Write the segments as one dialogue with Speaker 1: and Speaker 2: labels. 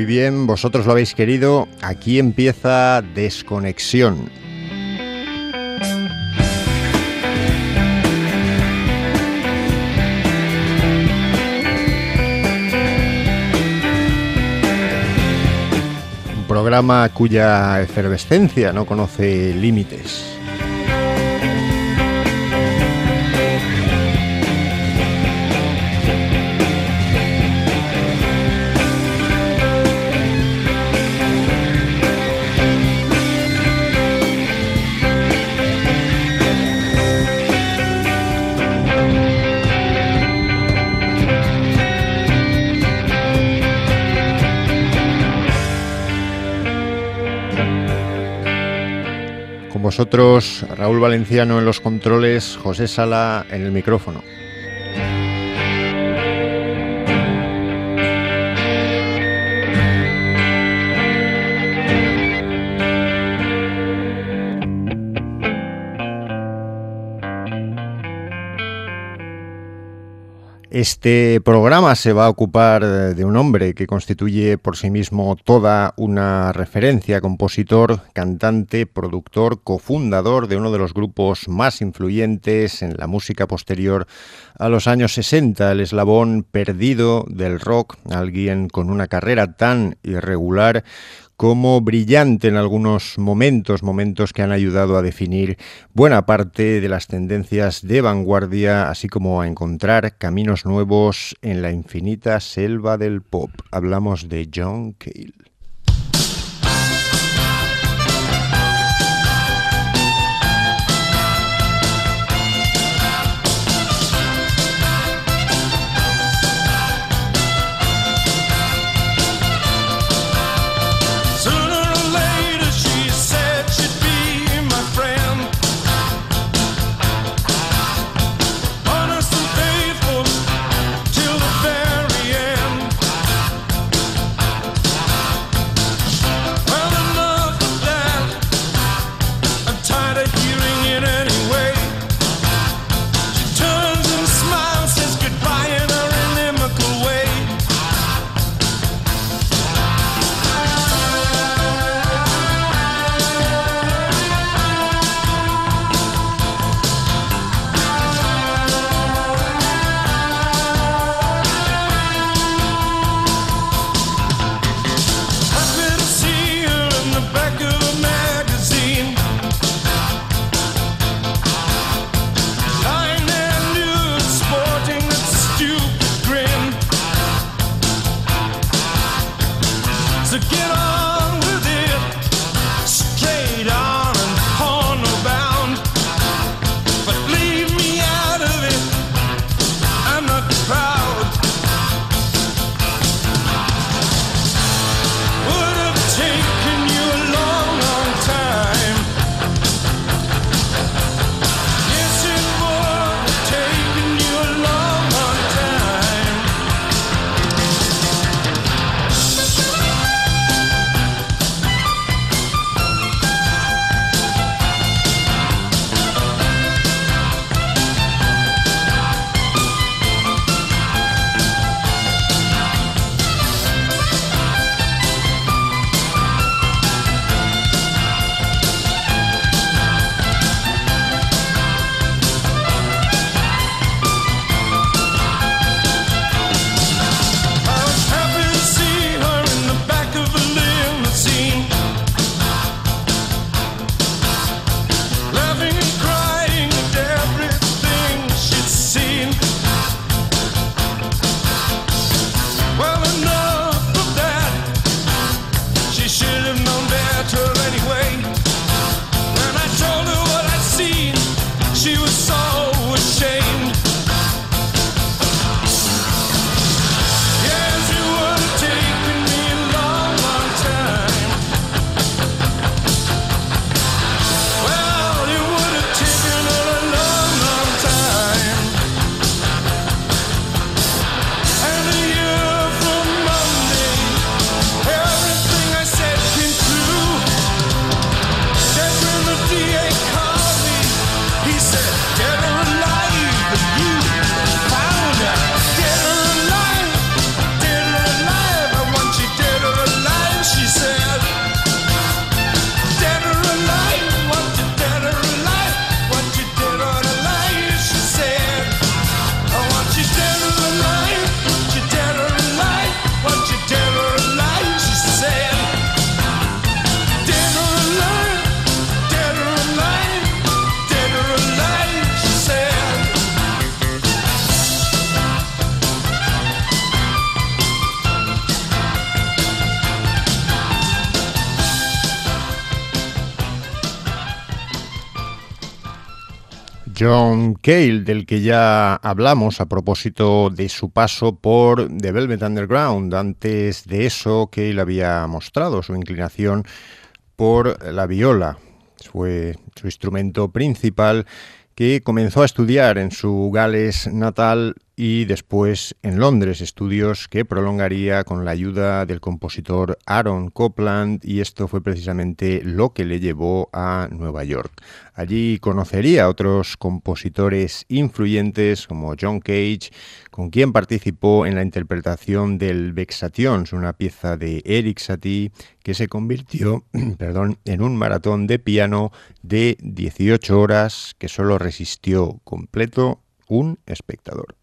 Speaker 1: muy bien, vosotros lo habéis querido. Aquí empieza Desconexión. Un programa cuya efervescencia no conoce límites. Vosotros, Raúl Valenciano en los controles, José Sala en el micrófono. Este programa se va a ocupar de un hombre que constituye por sí mismo toda una referencia, compositor, cantante, productor, cofundador de uno de los grupos más influyentes en la música posterior a los años 60, el eslabón perdido del rock, alguien con una carrera tan irregular como brillante en algunos momentos que han ayudado a definir buena parte de las tendencias de vanguardia, así como a encontrar caminos nuevos en la infinita selva del pop. Hablamos de John Cale. John Cale, del que ya hablamos a propósito de su paso por The Velvet Underground. Antes de eso, Cale había mostrado su inclinación por la viola. Fue su instrumento principal, que comenzó a estudiar en su Gales natal y después en Londres, estudios que prolongaría con la ayuda del compositor Aaron Copland, y esto fue precisamente lo que le llevó a Nueva York. Allí conocería a otros compositores influyentes como John Cage, con quien participó en la interpretación del Vexations, una pieza de Erik Satie que se convirtió en un maratón de piano de 18 horas que solo resistió completo un espectador.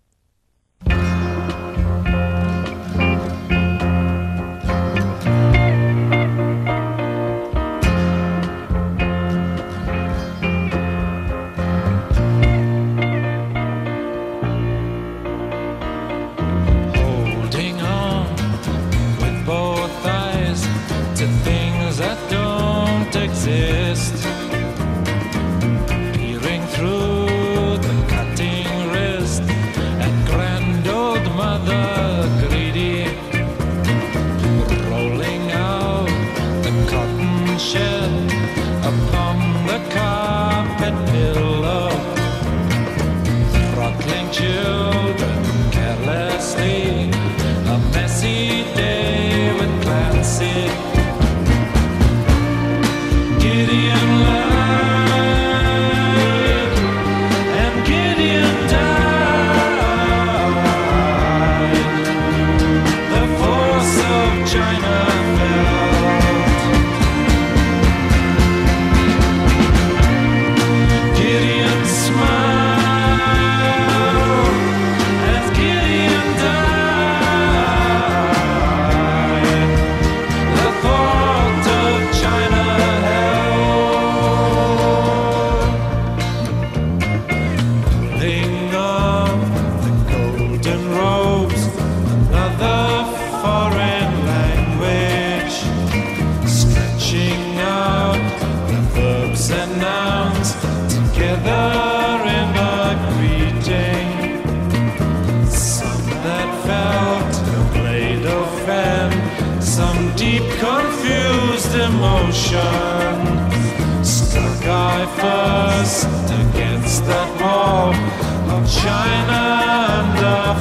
Speaker 2: Stuck eye first against that wall of China under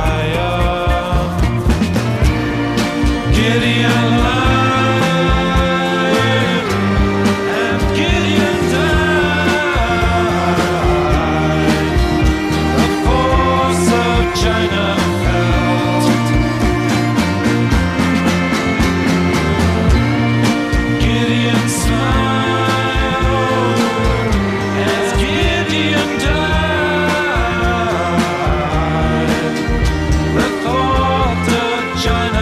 Speaker 2: fire. Gideon lied and Gideon died. The force of China felt. Gideon smiled as Gideon died. The thought of China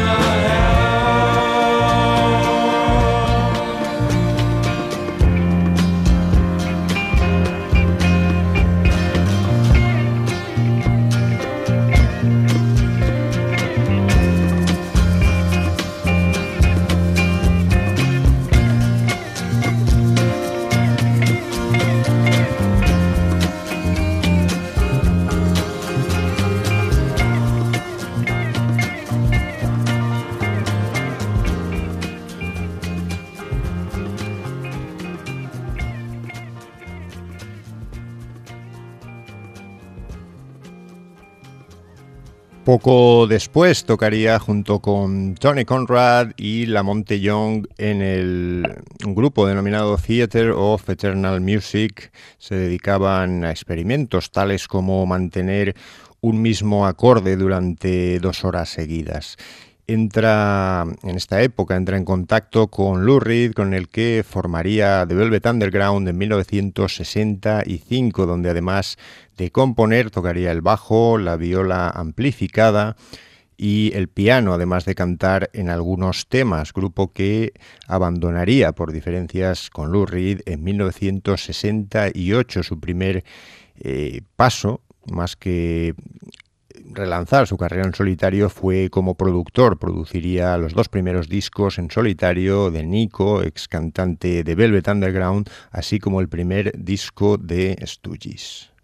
Speaker 1: Poco después tocaría junto con Tony Conrad y Lamonte Young en un grupo denominado Theatre of Eternal Music. Se dedicaban a experimentos tales como mantener un mismo acorde durante 2 horas seguidas. En esta época entra en contacto con Lou Reed, con el que formaría The Velvet Underground en 1965, donde además de componer tocaría el bajo, la viola amplificada y el piano, además de cantar en algunos temas, grupo que abandonaría por diferencias con Lou Reed en 1968, su primer paso, más que relanzar su carrera en solitario, fue como productor. Produciría los 2 primeros discos en solitario de Nico, ex cantante de Velvet Underground, así como el primer disco de Stooges.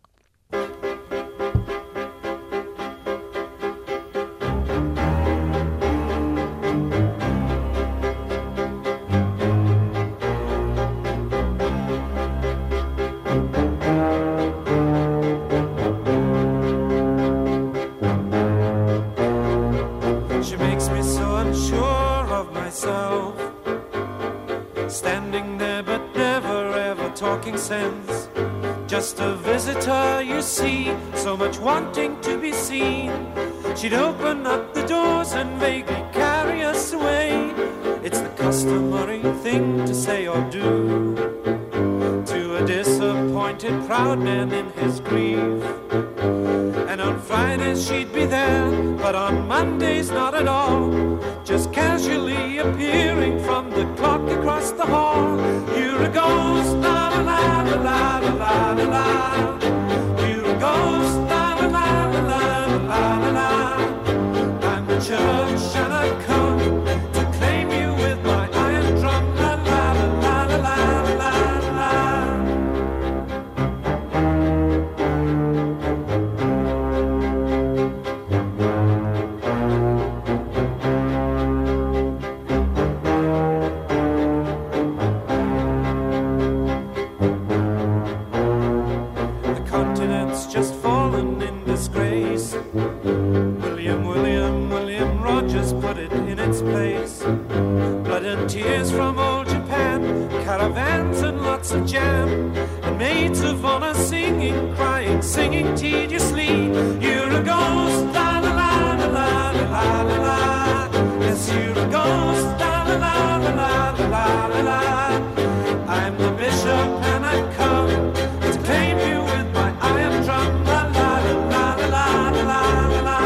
Speaker 2: She makes me so unsure of myself, standing there but never ever talking sense. Just a visitor, you see, so much wanting to be seen. She'd open up the doors and vaguely carry us away. It's the customary thing to say or do to a disappointed proud man in his grief. And on Fridays she'd be there, but on Mondays not at all, just casually appearing from the clock across the hall. You're a ghost, la la la la la la la la. You're a ghost, la la la la la la la la. I'm the church and I've come to claim you with my iron drum, la la la la la la la la. Just fallen in disgrace. William Rogers put it in its place. Blood and tears from old Japan, caravans and lots of jam, and maids of honor singing, crying, singing tediously. You're a ghost, la la la la la la la la. Yes, you're a ghost, la la la la la la la la. I'm the bishop and I've come to claim you with my iron drum, la la la la la la la la.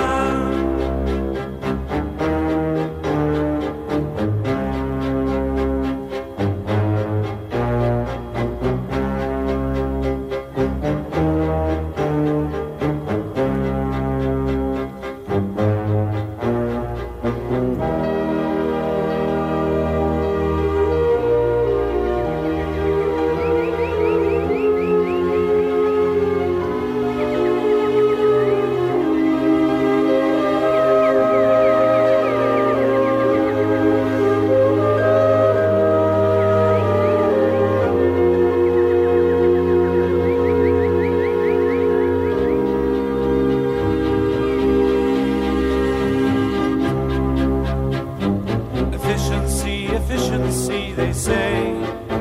Speaker 2: Efficiency, they say.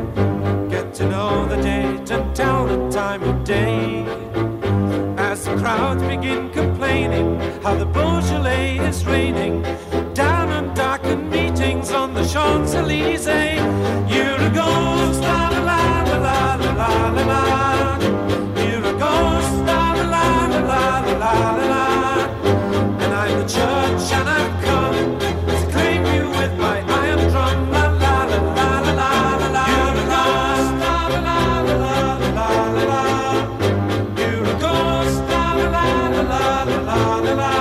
Speaker 2: Get to know the date and tell the time of day. As the crowds begin complaining how the Beaujolais is raining down on darkened meetings on the Champs-Élysées. You're a ghost, la la la la la la la la. You're a ghost, la la la la la la la la. And I'm the church and I've come to claim you with my iron drum, la la la la la la la. You're a ghost, la la la la la la la la. You're a ghost, la la la la la la la la.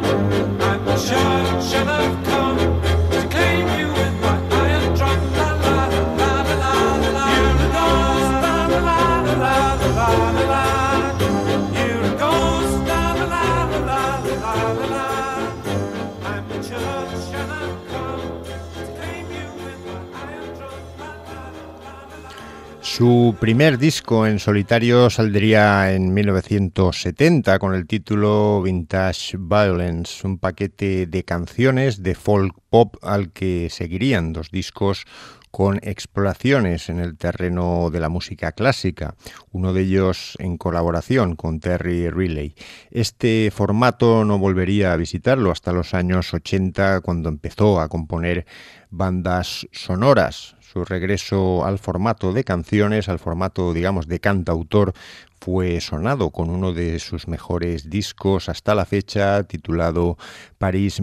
Speaker 2: I'm the church and I've come to claim you with my iron drum, la la la la la la. You're a ghost, la la la la la la la la. You're a ghost, la la la la la la la la. I'm the church and I've come to claim you with my iron drum, la la la la la.
Speaker 1: Su primer disco en solitario saldría en 1970 con el título Vintage Violence, un paquete de canciones de folk pop al que seguirían dos discos con exploraciones en el terreno de la música clásica, uno de ellos en colaboración con Terry Riley. Este formato no volvería a visitarlo hasta los años 80, cuando empezó a componer bandas sonoras. Su regreso al formato de canciones, al formato, digamos, de cantautor, fue sonado con uno de sus mejores discos hasta la fecha, titulado París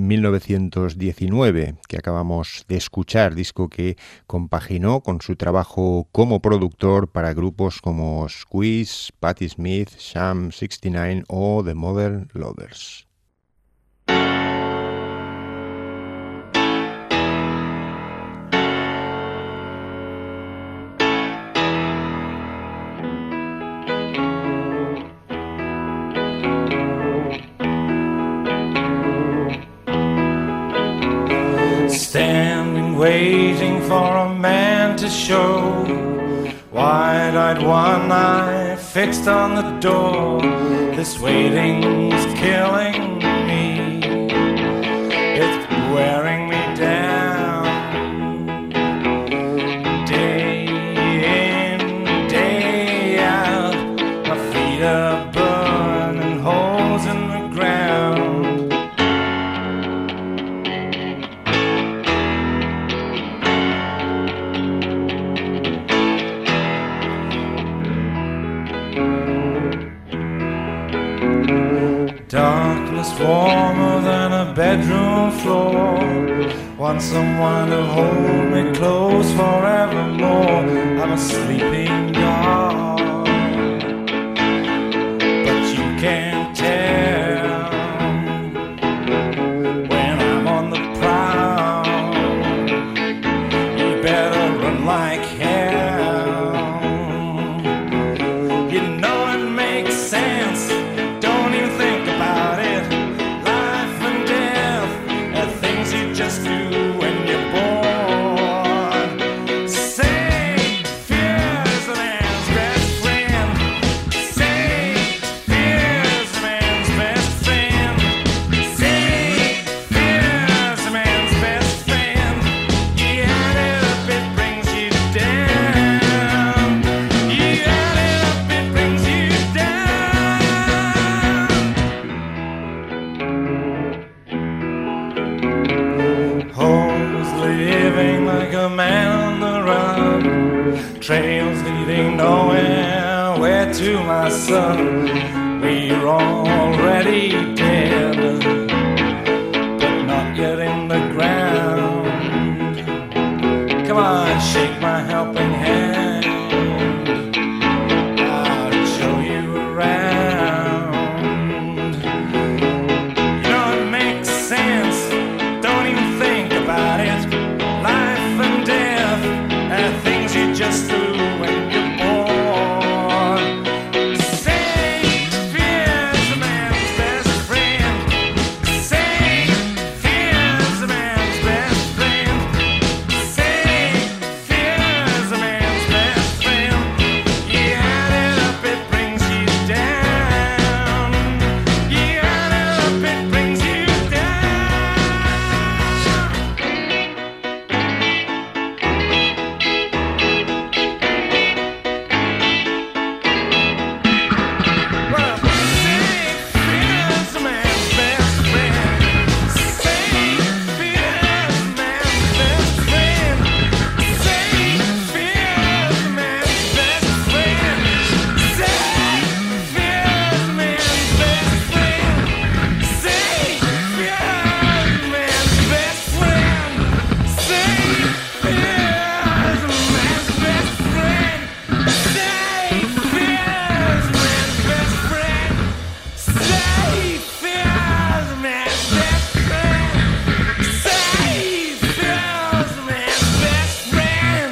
Speaker 1: 1919, que acabamos de escuchar, disco que compaginó con su trabajo como productor para grupos como Squeeze, Patti Smith, Sham 69 o The Modern Lovers.
Speaker 2: waiting for a man to show. Wide-eyed, one eye fixed on the door. This waiting's killing me. It's wearing me down. Day in, day out, my feet are burning holes in the ground. Darkness warmer than a bedroom floor. Want someone to hold me close forevermore. I'm a sleeping dog, but you can't tell when I'm on the prowl. You better run like hell. You know it makes sense. Don't even think about it. Life and death are things you just do when you're born. Say fear is a man's best friend. Say fear is a man's best friend. Say fear is a man's best friend. You add it up, it brings you down. You add it up, it brings you down. Homes living like a man on the run. Trails leading nowhere. Where to, my son? We're already dead, but not yet in the ground. Come on, shake my helping hand. I'll show you around. You know it makes sense. Don't even think about it. Life and death are things you just do when you're born. Say fear's a man's best friend. Say fear's a man's best friend. Say fear's a man's best friend. You add it up, it brings you down. You add it up, it brings you down. Well, say fear's a man's best friend. Say fear's a man's best friend. Say fear's a man's best friend. Say fear's a man's best friend. Say fear's a man's best friend. Say fear's a man's best friend. Say fear's a man's best friend. Say fear's a man's best friend. Say fear's a man's best friend.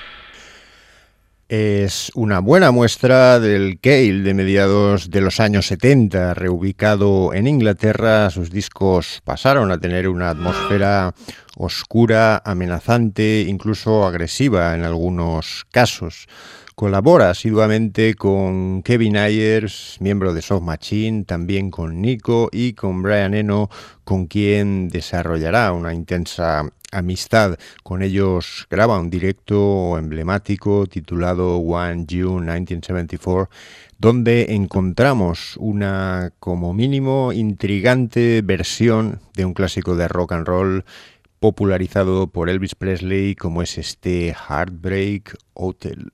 Speaker 1: Es una buena muestra del Cale de mediados de los años 70, reubicado en Inglaterra. Sus discos pasaron a tener una atmósfera oscura, amenazante, incluso agresiva en algunos casos. Colabora asiduamente con Kevin Ayers, miembro de Soft Machine, también con Nico y con Brian Eno, con quien desarrollará una intensa amistad. Con ellos graba un directo emblemático titulado One June 1974, donde encontramos una como mínimo intrigante versión de un clásico de rock and roll popularizado por Elvis Presley, como es este Heartbreak Hotel.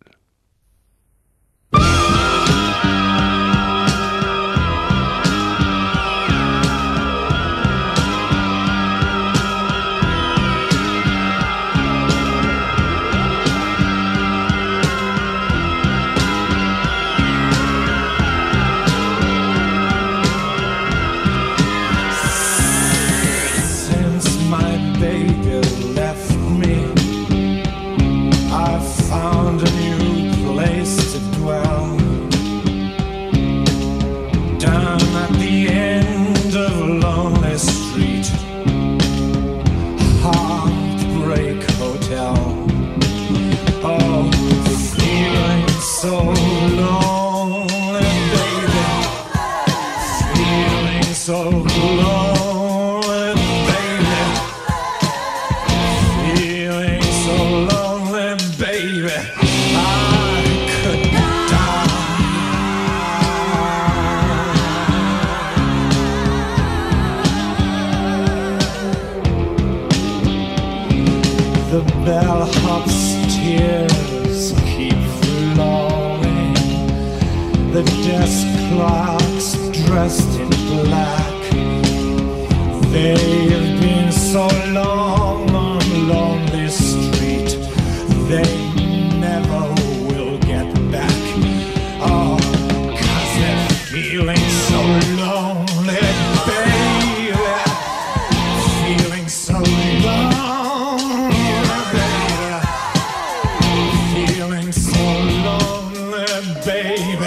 Speaker 2: Since my baby left me, I found a new so lonely, baby. Feeling so lonely, baby. I could die. The bellhop's tears keep flowing. The desk clerks dressed in black. They've been so long on lonely street. They never will get back. Oh, 'cause they're feeling so lonely, baby. Feeling so lonely, baby. Feeling so lonely, baby.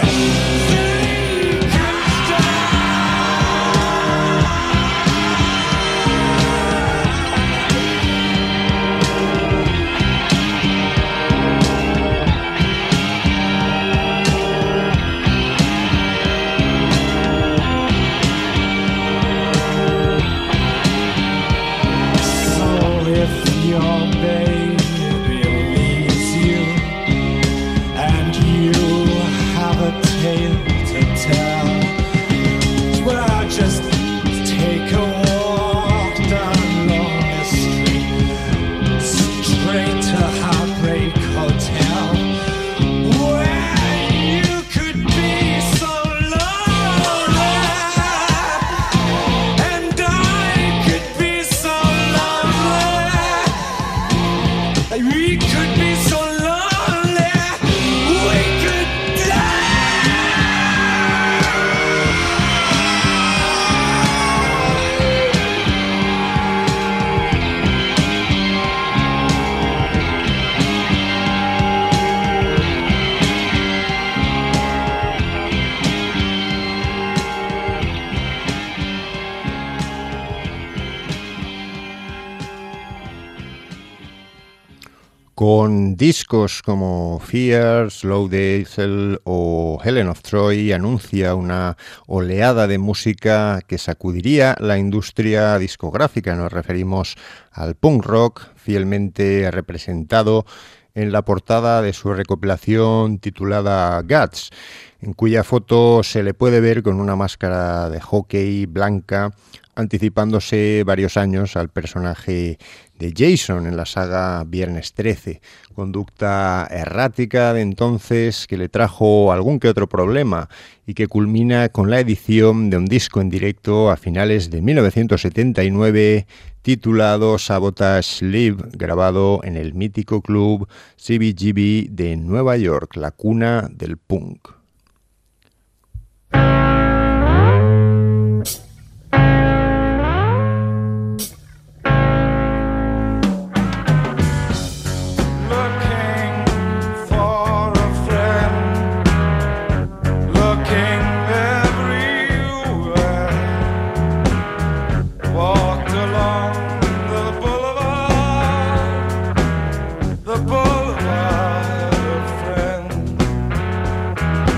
Speaker 2: Your baby leaves you, and you have a tale to tell. Well, just take a walk down Lonely Street, straight to Heartbreak Hotel, where you could be so lonely, and I could be so lonely. We could be so lonely, we could
Speaker 1: Con discos como Fear, Slow Diesel o Helen of Troy anuncia una oleada de música que sacudiría la industria discográfica. Nos referimos al punk rock, fielmente representado en la portada de su recopilación titulada Guts, en cuya foto se le puede ver con una máscara de hockey blanca, anticipándose varios años al personaje de Jason en la saga Viernes 13, conducta errática de entonces que le trajo algún que otro problema y que culmina con la edición de un disco en directo a finales de 1979 titulado Sabotage Live, grabado en el mítico club CBGB de Nueva York, la cuna del punk.
Speaker 2: Boulevard of friends.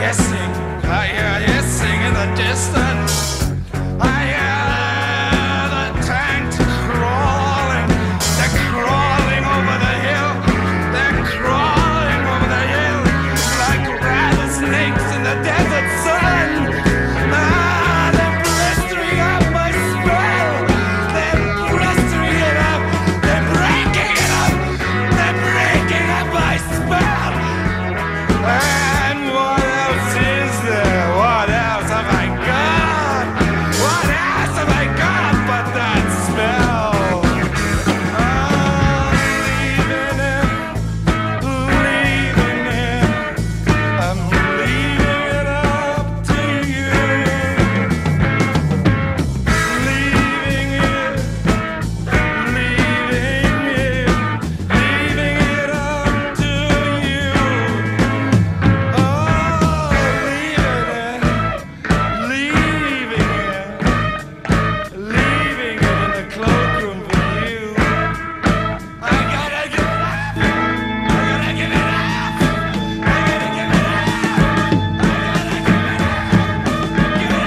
Speaker 2: hissing, I hear hissing in the distance. I hear the tanks crawling. They're crawling over the hill. They're crawling over the hill like rattlesnakes in the desert sun. Ah, they're blistering up my spell. They're blistering it up. They're breaking it up. They're breaking up my spell. And what else is there? What else have I got? What else have I got but that spell? I'm leaving it, leaving it. I'm leaving it up to you. Leaving it, leaving it, leaving it up to you. Oh, leaving it in the cloakroom for you. I gotta give it up. I gotta give it up. I gotta give it up. I gotta give it up. Give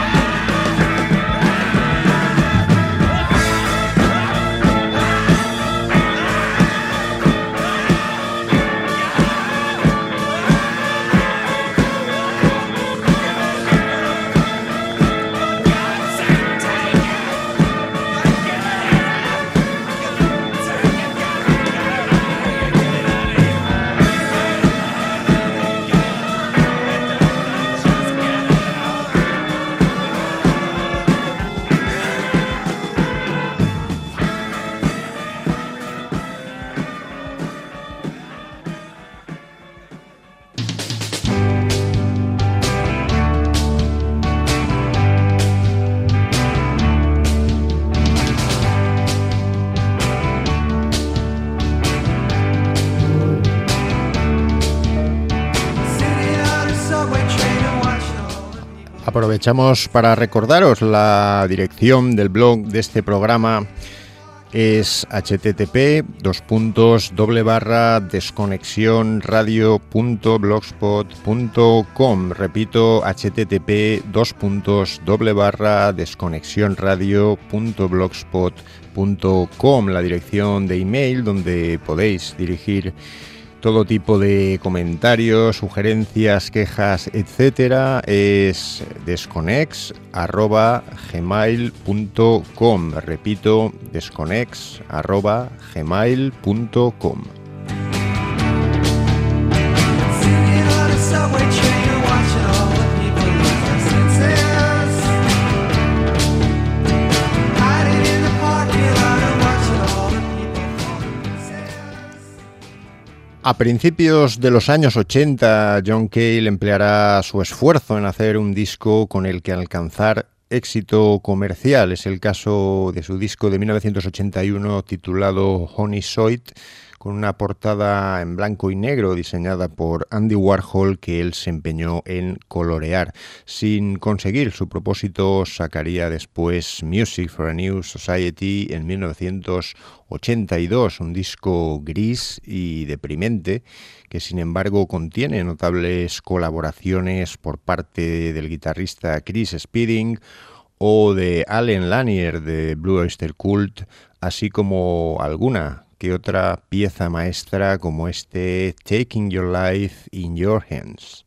Speaker 1: Aprovechamos para recordaros la dirección del blog de este programa. Es http://desconexionradio.blogspot.com. Repito, http://desconexionradio.blogspot.com, la dirección de email donde podéis dirigir todo tipo de comentarios, sugerencias, quejas, etcétera. Es desconex@gmail.com. Repito, desconex@gmail.com. A principios de los años 80, John Cale empleará su esfuerzo en hacer un disco con el que alcanzar éxito comercial. Es el caso de su disco de 1981 titulado Honey Soit, con una portada en blanco y negro diseñada por Andy Warhol que él se empeñó en colorear. Sin conseguir su propósito, sacaría después Music for a New Society en 1982, un disco gris y deprimente que sin embargo contiene notables colaboraciones por parte del guitarrista Chris Spedding o de Allen Lanier de Blue Oyster Cult, así como alguna que otra pieza maestra como este Taking Your Life in Your Hands.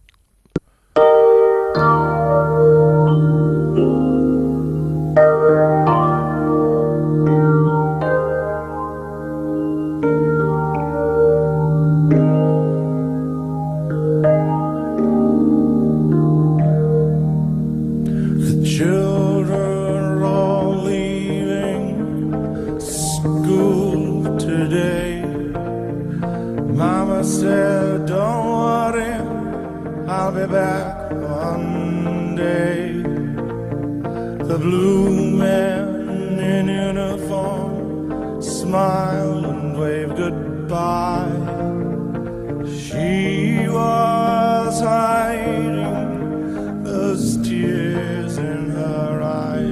Speaker 2: Said, don't worry, I'll be back one day. The blue man in uniform smiled and waved goodbye. She was hiding those tears in her eyes.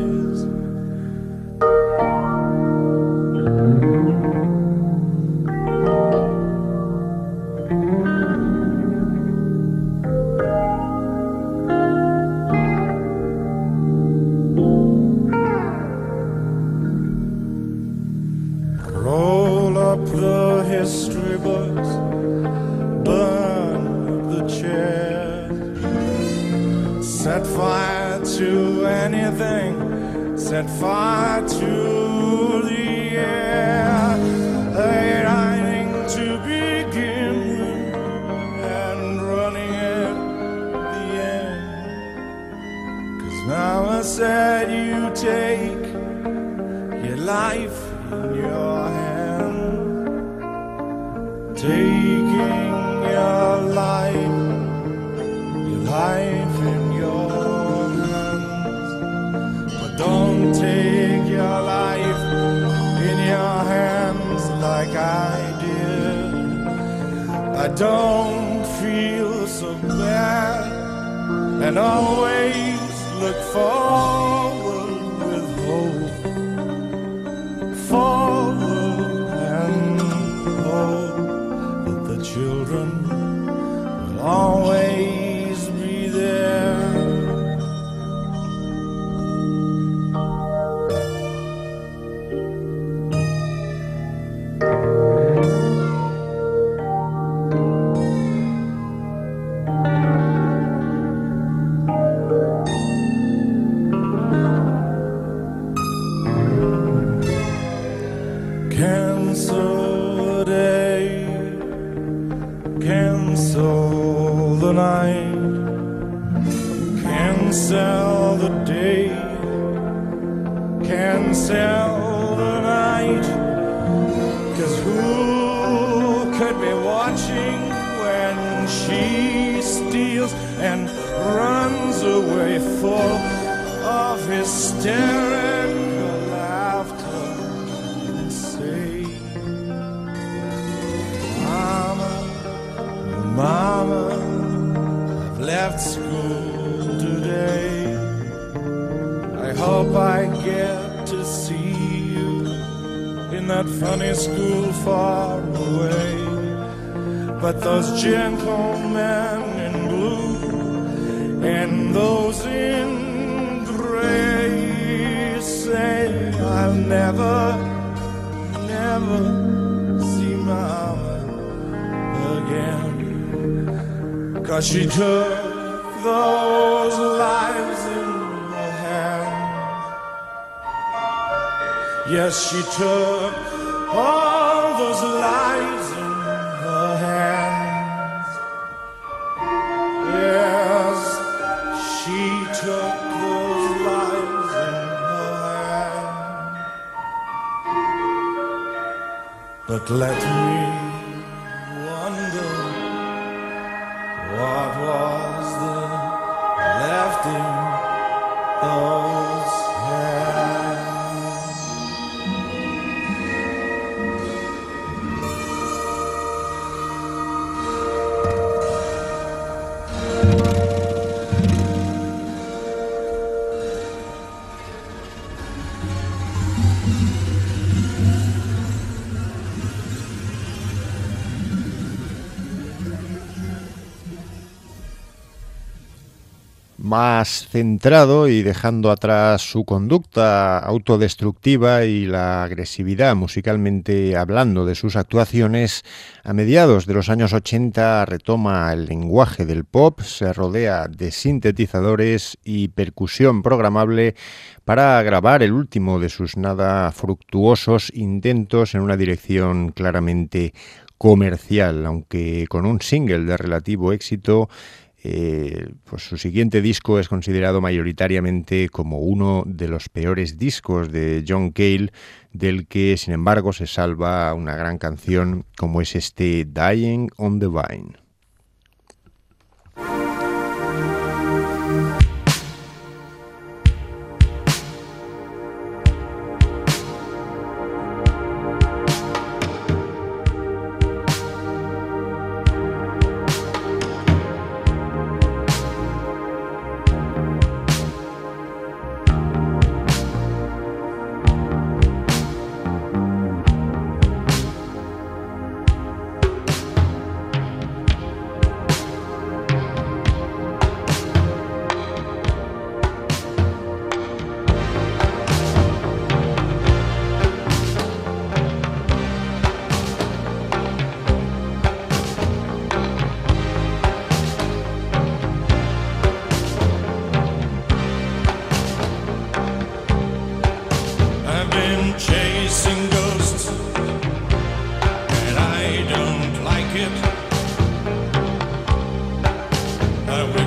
Speaker 2: set fire to anything, set fire to the air. Lighting to begin with and running at the end. 'Cause now I said you take your life in your hand, taking your life in your hands. But don't take your life in your hands like I did. I don't feel so bad and always look forward with hope, forward and hope that the children will always be there. Cancel the day, cancel the night, cancel the day, cancel the night. 'Cause who could be watching when she steals and runs away full of hysterical laughter and say, Mama, Mama, I've left school today. I hope I get to see you in that funny school far away. But those gentlemen in blue and those in gray say I'll never, never see Mama again. 'Cause she took those lives in her hand. Yes, she took all those lives in her hands. Yes, she took those lives in her hands. But let me wonder, what was there left in those hands?
Speaker 1: Más centrado y dejando atrás su conducta autodestructiva y la agresividad musicalmente hablando de sus actuaciones, a mediados de los años 80 retoma el lenguaje del pop, se rodea de sintetizadores y percusión programable para grabar el último de sus nada fructuosos intentos en una dirección claramente comercial, aunque con un single de relativo éxito. Pues su siguiente disco es considerado mayoritariamente como uno de los peores discos de John Cale, del que sin embargo se salva una gran canción como es este Dying on the Vine.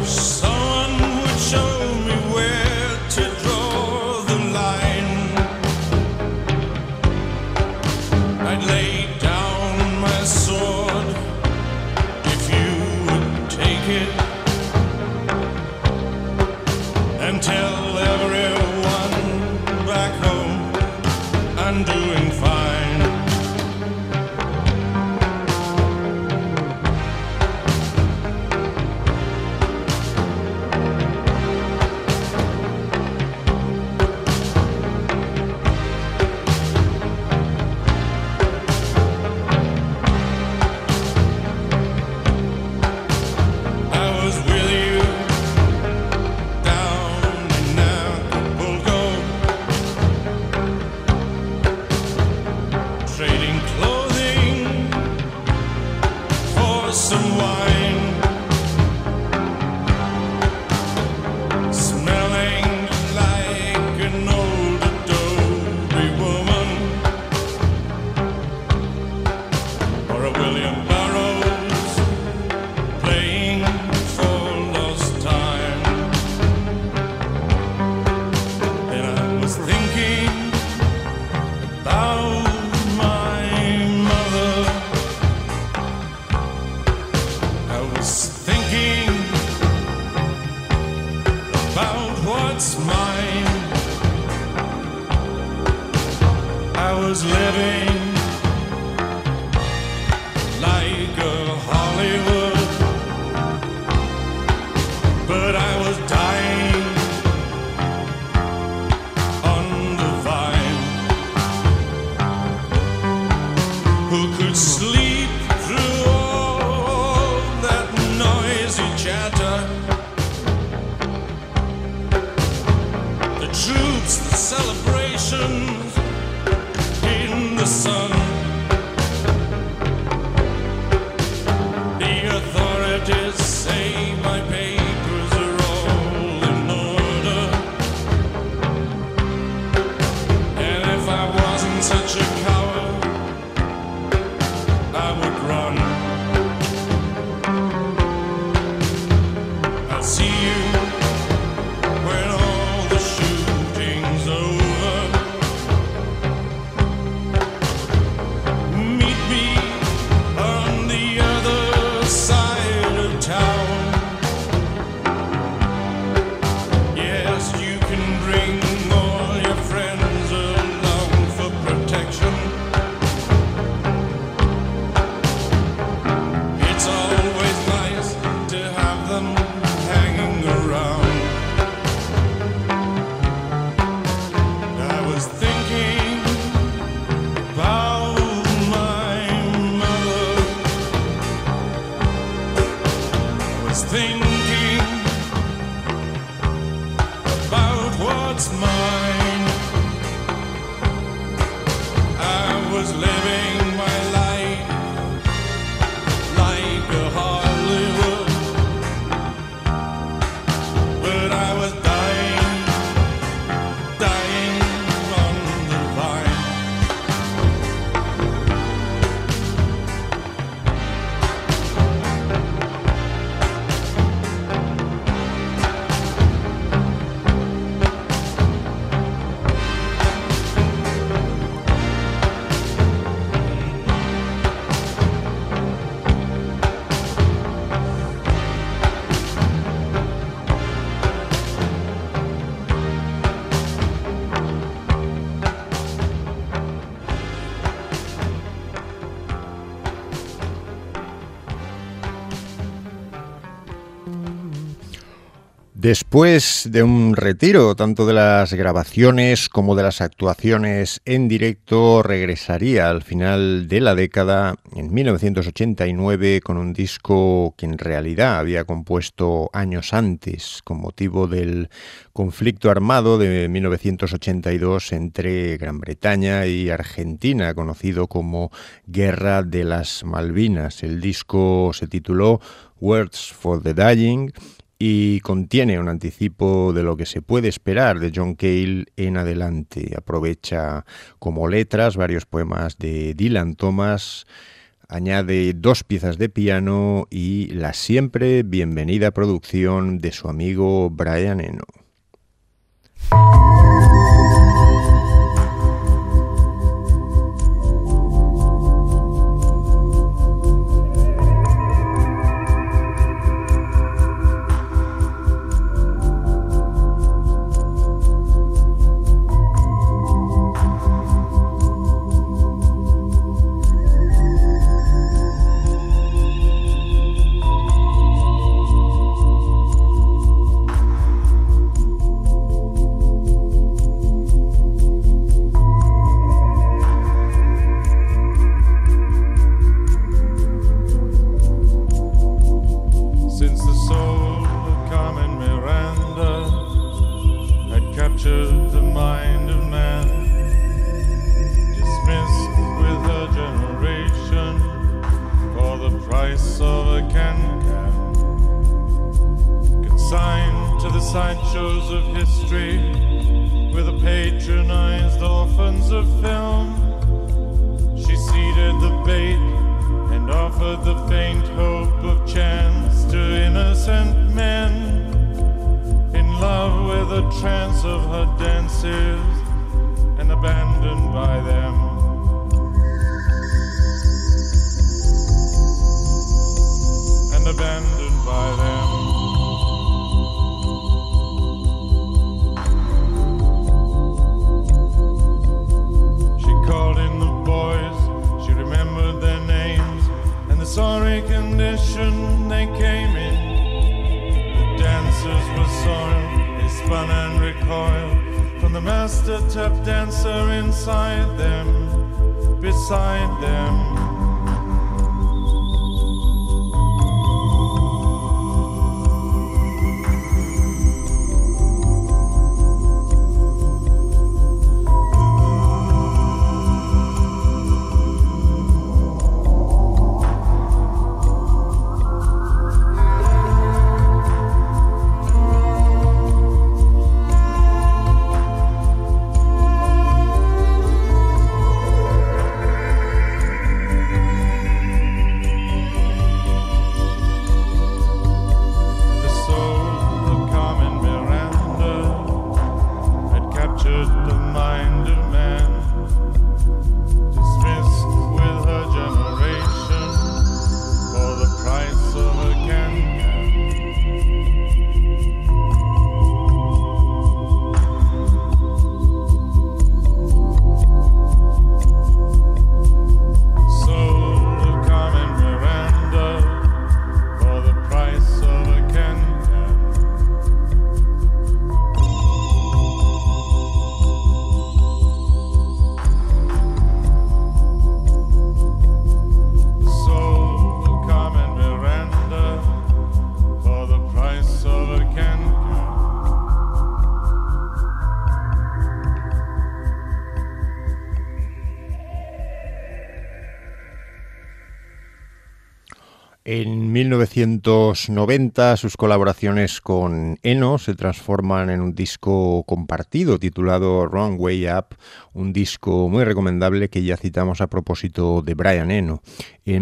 Speaker 1: Después de un retiro tanto de las grabaciones como de las actuaciones en directo, regresaría al final de la década, en 1989, con un disco que en realidad había compuesto años antes, con motivo del conflicto armado de 1982 entre Gran Bretaña y Argentina, conocido como Guerra de las Malvinas. El disco se tituló Words for the Dying y contiene un anticipo de lo que se puede esperar de John Cale en adelante. Aprovecha como letras varios poemas de Dylan Thomas, Añade 2 piezas de piano y la siempre bienvenida producción de su amigo Brian Eno. En 1990 sus colaboraciones con Eno se transforman en un disco compartido titulado Wrong Way Up, un disco muy recomendable que ya citamos a propósito de Brian Eno. En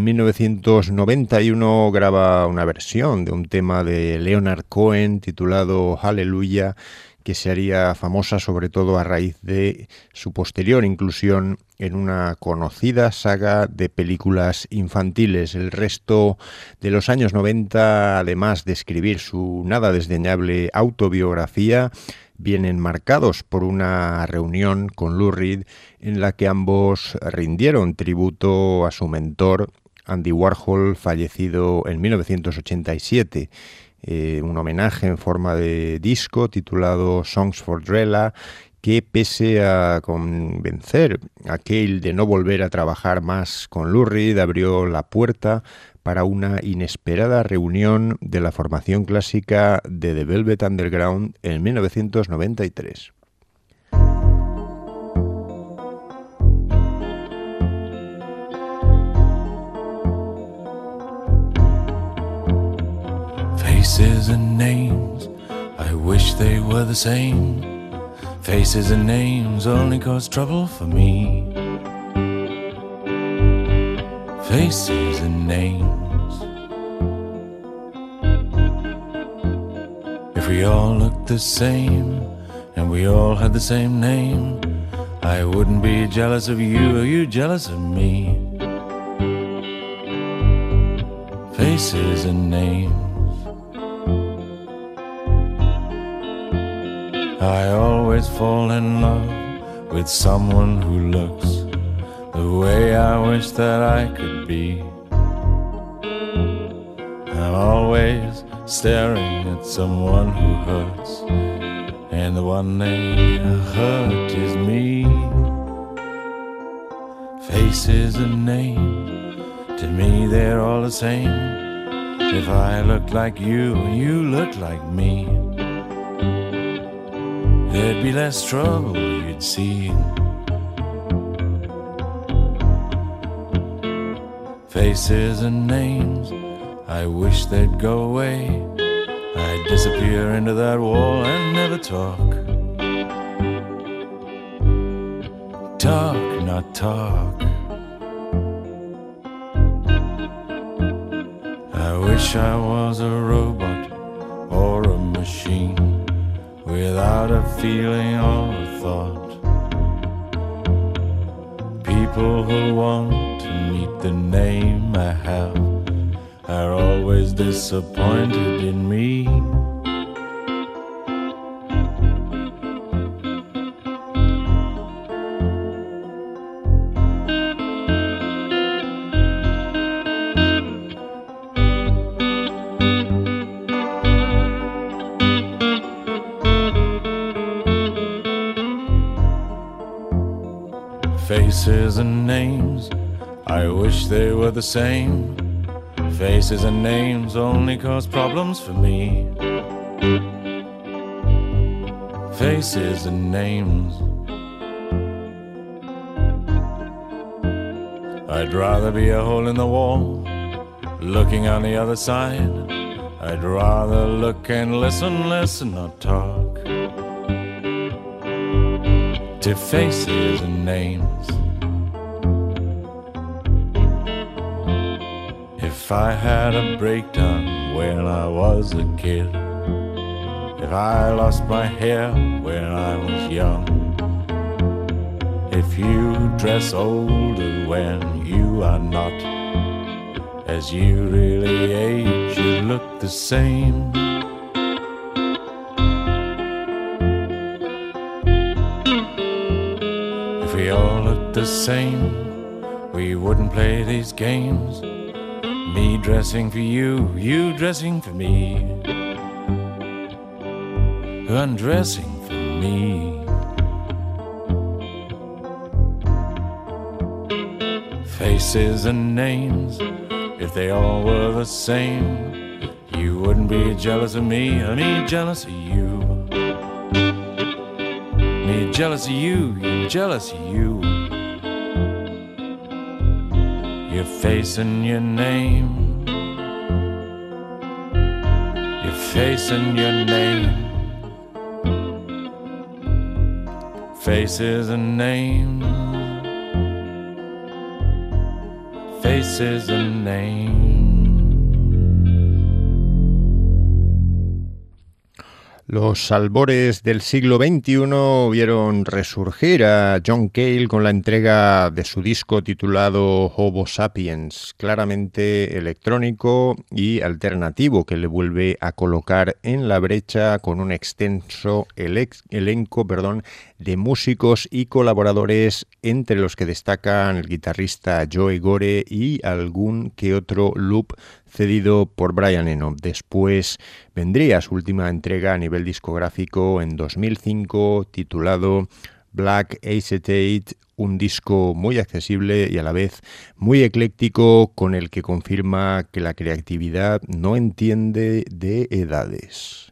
Speaker 1: 1991 graba una versión de un tema de Leonard Cohen titulado Hallelujah, que se haría famosa sobre todo a raíz de su posterior inclusión en una conocida saga de películas infantiles. El resto de los años 90, además de escribir su nada desdeñable autobiografía, vienen marcados por una reunión con Lou Reed en la que ambos rindieron tributo a su mentor, Andy Warhol, fallecido en 1987. Un homenaje en forma de disco titulado Songs for Drella, que pese a convencer a Cale de no volver a trabajar más con Lou Reed, abrió la puerta para una inesperada reunión de la formación clásica de The Velvet Underground en 1993.
Speaker 3: Faces and names, I wish they were the same. Faces and names only cause trouble for me. faces and names. If we all looked the same and we all had the same name, I wouldn't be jealous of you or you jealous of me. Faces and names. I always fall in love with someone who looks the way I wish that I could be. I'm always staring at someone who hurts, and the one they hurt is me. Faces and names, to me they're all the same. If I look like you, you look like me, there'd be less trouble, you'd see. Faces and names, I wish they'd go away. I'd disappear into that wall and never talk. Talk, not talk. I wish I was a robot or a machine without a feeling or a thought. People who want to meet the name I have are always disappointed in me. Faces and names, I wish they were the same. Faces and names only cause problems for me. Faces and names. I'd rather be a hole in the wall, looking on the other side. I'd rather look and listen, not talk. To faces and names. If I had a breakdown when I was a kid, if I lost my hair when I was young, if you dress older when you are not, as you really age, you look the same. If we all looked the same, we wouldn't play these games. Me dressing for you, you dressing for me, undressing for me. Faces and names, if they all were the same, you wouldn't be jealous of me or me jealous of you. Me jealous of you, you jealous of you. Your face and your name, your face and your name, faces and names, faces and names.
Speaker 1: Los albores del siglo XXI vieron resurgir a John Cale con la entrega de su disco titulado Homo Sapiens, claramente electrónico y alternativo, que le vuelve a colocar en la brecha con un extenso elenco de músicos y colaboradores, entre los que destacan el guitarrista Joey Gore y algún que otro loop cedido por Brian Eno. Después vendría su última entrega a nivel discográfico en 2005, titulado Black Acetate, un disco muy accesible y a la vez muy ecléctico, con el que confirma que la creatividad no entiende de edades.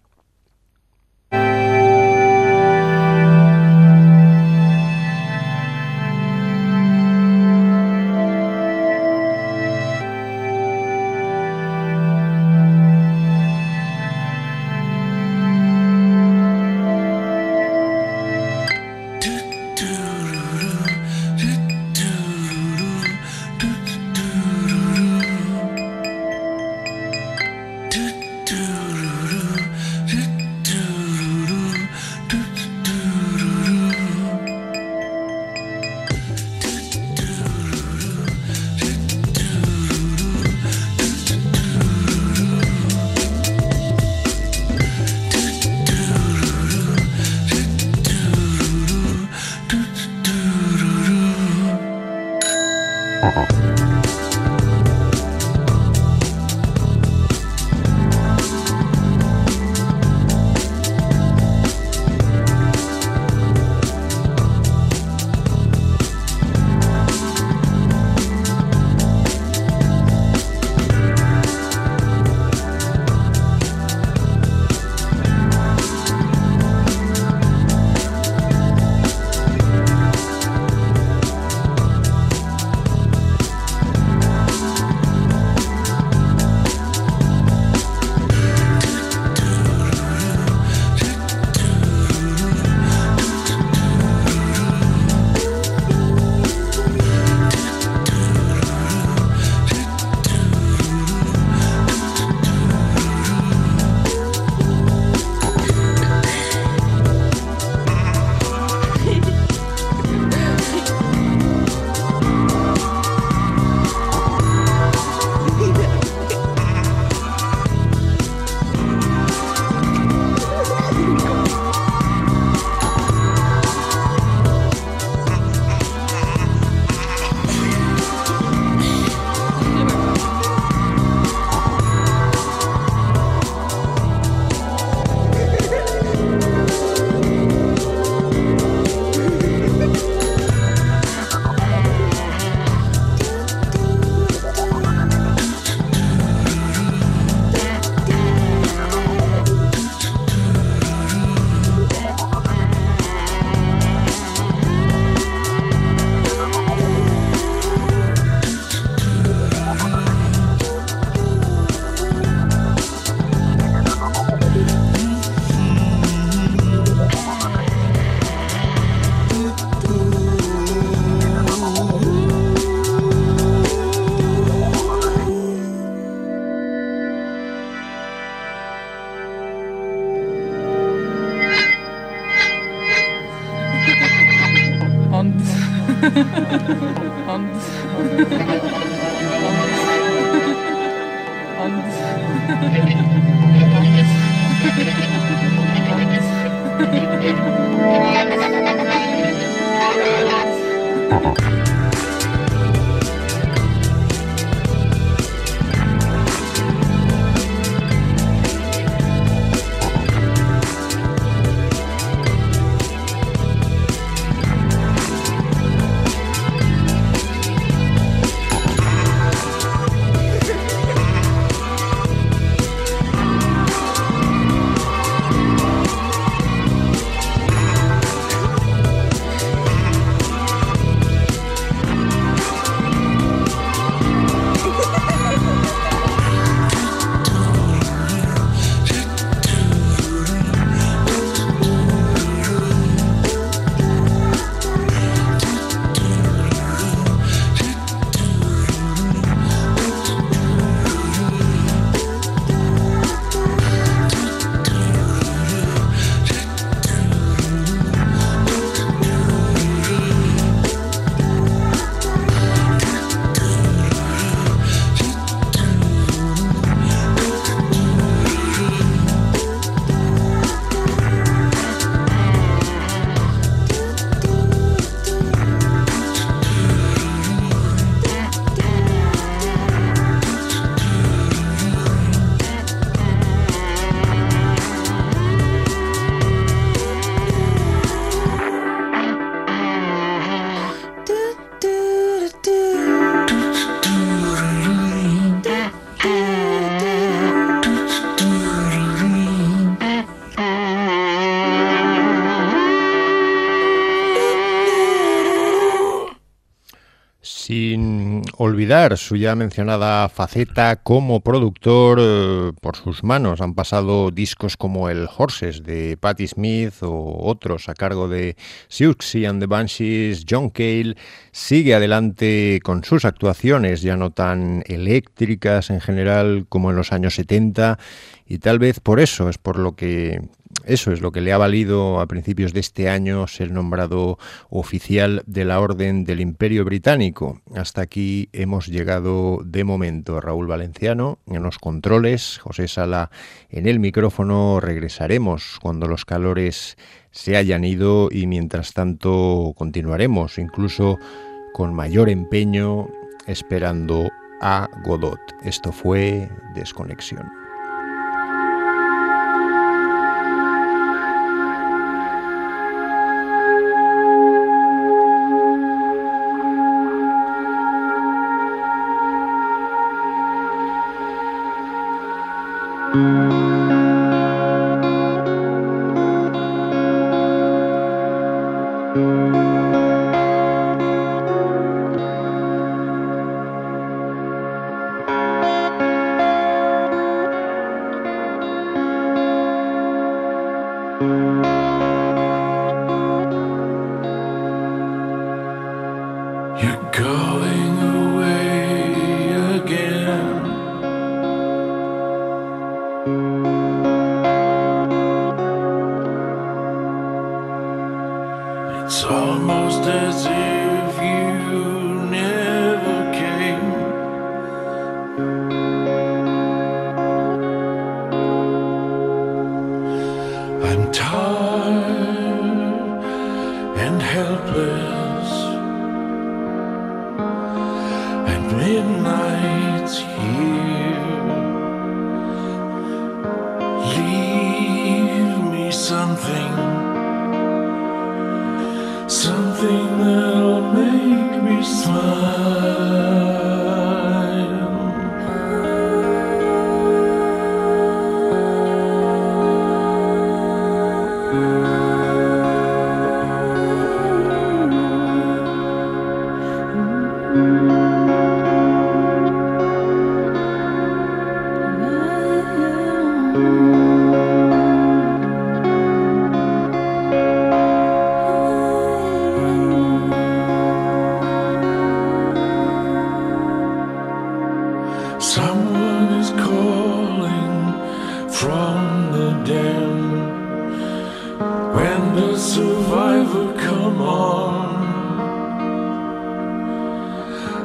Speaker 1: Sin olvidar su ya mencionada faceta como productor, por sus manos han pasado discos como el Horses de Patti Smith o otros a cargo de Siouxsie and the Banshees. John Cale sigue adelante con sus actuaciones, ya no tan eléctricas en general como en los años 70, y tal vez por eso es por lo que... Eso es lo que le ha valido a principios de este año ser nombrado oficial de la Orden del Imperio Británico. Hasta aquí hemos llegado de momento. Raúl Valenciano en los controles, José Sala en el micrófono. Regresaremos cuando los calores se hayan ido y mientras tanto continuaremos incluso con mayor empeño esperando a Godot. Esto fue Desconexión.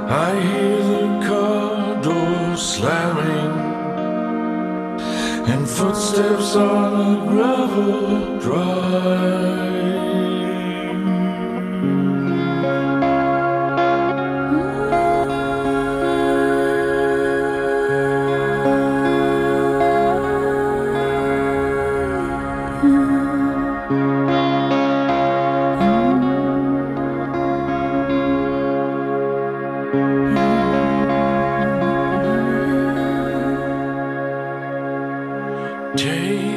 Speaker 3: I hear the car door slamming and footsteps on a gravel drive. Take